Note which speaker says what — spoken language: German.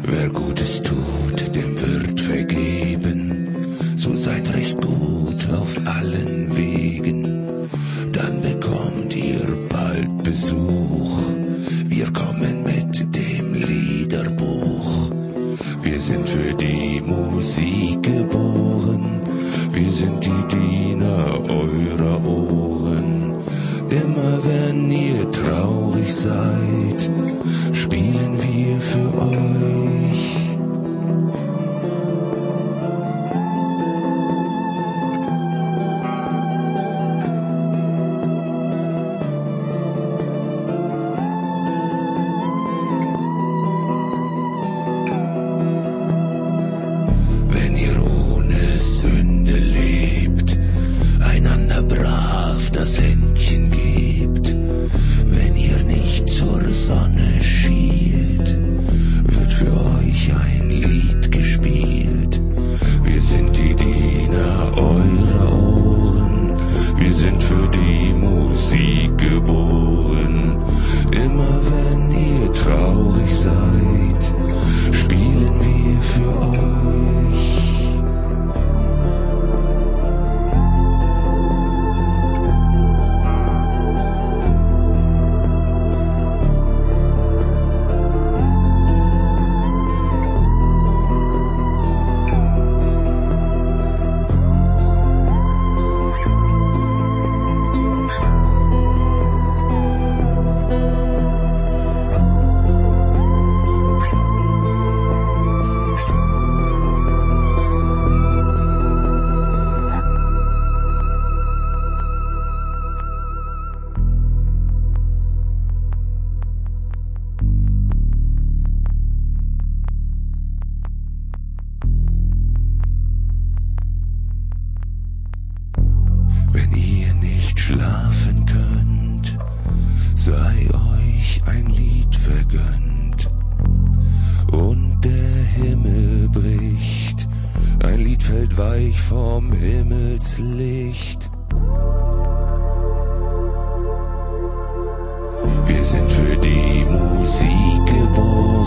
Speaker 1: Wer Gutes tut, dem wird vergeben, so seid recht gut auf allen Wegen, dann bekommt ihr bald Besuch. Wir kommen mit dem Liederbuch. Wir sind für die Musik geboren, wir sind die Diener eurer Ohren. Immer wenn ihr traurig seid, spielen wir für euch. Wenn ihr ohne Sünde lebt, einander brav das Händchen gebt, wenn ihr nicht zur Sonne schielt, wird für euch ein Lied gespielt. Wir sind die Diener eurer Ohren, wir sind für die Musik geboren. Immer wenn ihr traurig seid, spielen wir für euch. Wenn ihr nicht schlafen könnt, sei euch ein Lied vergönnt. Und der Himmel bricht, ein Lied fällt weich vom Himmelslicht. Wir sind für die Musik geboren.